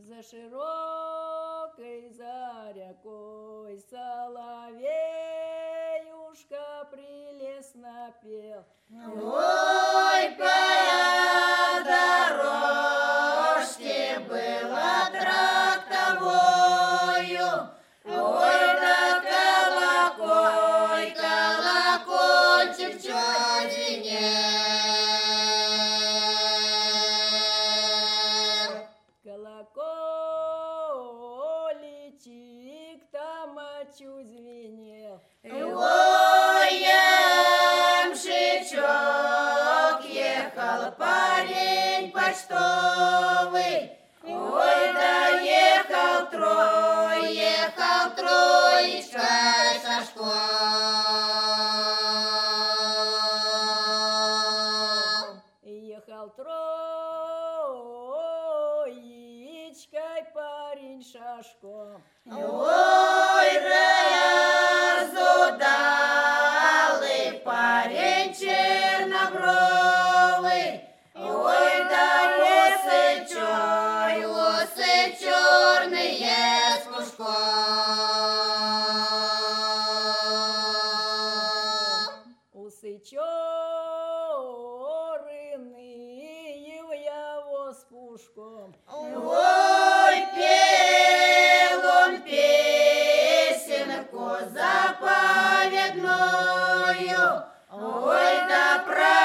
За широкой за рекой соловеюшка прелестно пел. Ой, по дорожке было трактовою, ой, да колокольчик чуть звенел. Колокольчик там чуть звенел. Ой, ямщичок, ехал парень почтовый, ой, да ехал троечкой шашком. Ехал троечкой парень шашком. Ой, разудалый парень чернобровый, ой, да усы черные с пушком. Усы черные в его с пушком. Ой, пел он песенку заповедную, ой, да про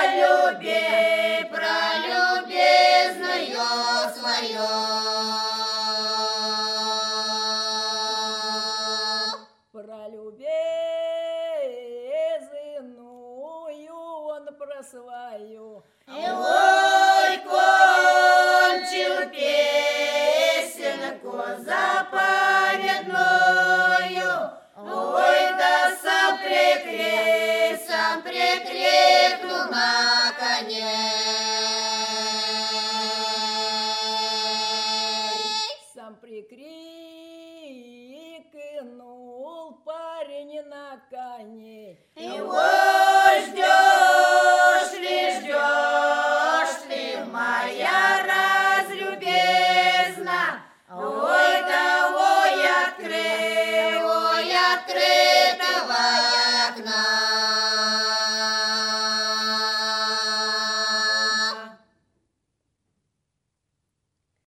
любезную свою. Про любезную он про свою. Ой, кончил песенку заповедную, ой, да сам прикрикнул на коне. Сам прикрикнул парень на коне. Ой,